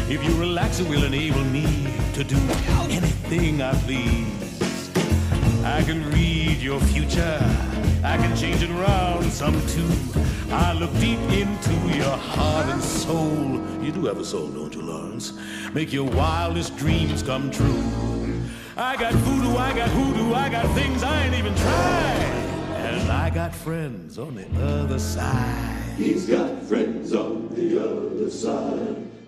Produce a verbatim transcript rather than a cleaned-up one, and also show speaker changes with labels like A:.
A: If you relax, it will enable me to do anything I please. I can read your future, I can change it around some too. I look deep into your heart and soul. You do have a soul, don't you, Lawrence? Make your wildest dreams come true. I got voodoo, I got hoodoo, I got things I ain't even tried. And I got friends on the other side.
B: He's got friends on the other side.